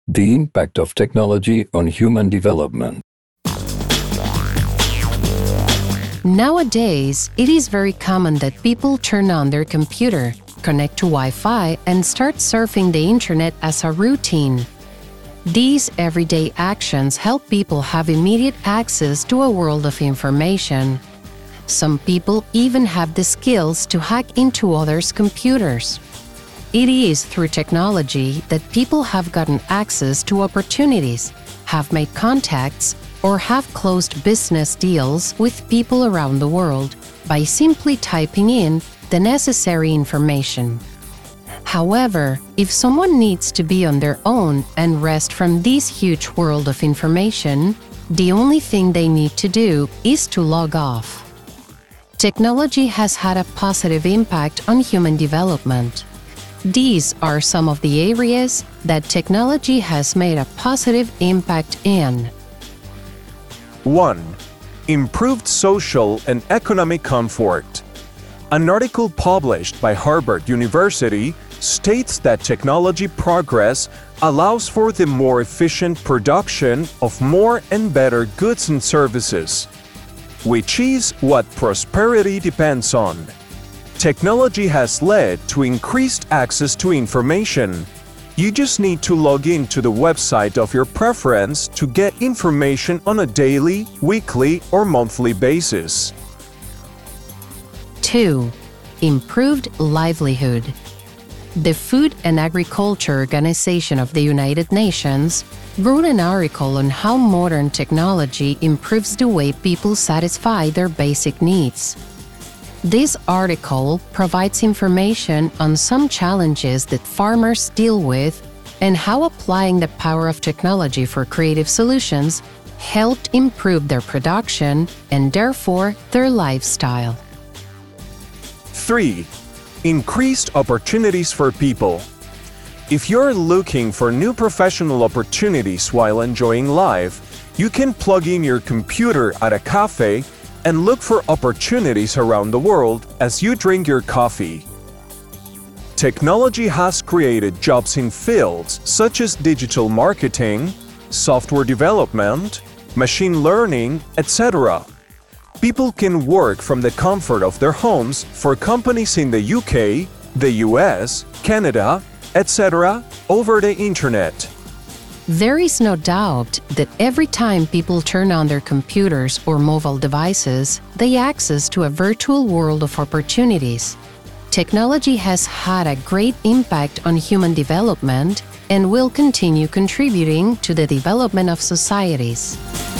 The impact of technology on human development. Nowadays, it is very common that people turn on their computer, connect to Wi-Fi, and start surfing the internet as a routine. These everyday actions help people have immediate access to a world of information. Some people even have the skills to hack into others' computers. It is through technology that people have gotten access to opportunities, have made contacts, or have closed business deals with people around the world by simply typing in the necessary information. However, if someone needs to be on their own and rest from this huge world of information, the only thing they need to do is to log off. Technology has had a positive impact on human development. These are some of the areas that technology has made a positive impact in. 1. Improved social and economic comfort. An article published by Harvard University states that technology progress allows for the more efficient production of more and better goods and services, which is what prosperity depends on. Technology has led to increased access to information. You just need to log in to the website of your preference to get information on a daily, weekly, or monthly basis. 2. Improved livelihood. The Food and Agriculture Organization of the United Nations wrote an article on how modern technology improves the way people satisfy their basic needs. This article provides information on some challenges that farmers deal with and how applying the power of technology for creative solutions helped improve their production and therefore their lifestyle. 3. Increased opportunities for people. If you're looking for new professional opportunities while enjoying life, you can plug in your computer at a cafe and look for opportunities around the world as you drink your coffee. Technology has created jobs in fields such as digital marketing, software development, machine learning, etc. People can work from the comfort of their homes for companies in the UK, the US, Canada, etc. over the internet. There is no doubt that every time people turn on their computers or mobile devices, they access to a virtual world of opportunities. Technology has had a great impact on human development and will continue contributing to the development of societies.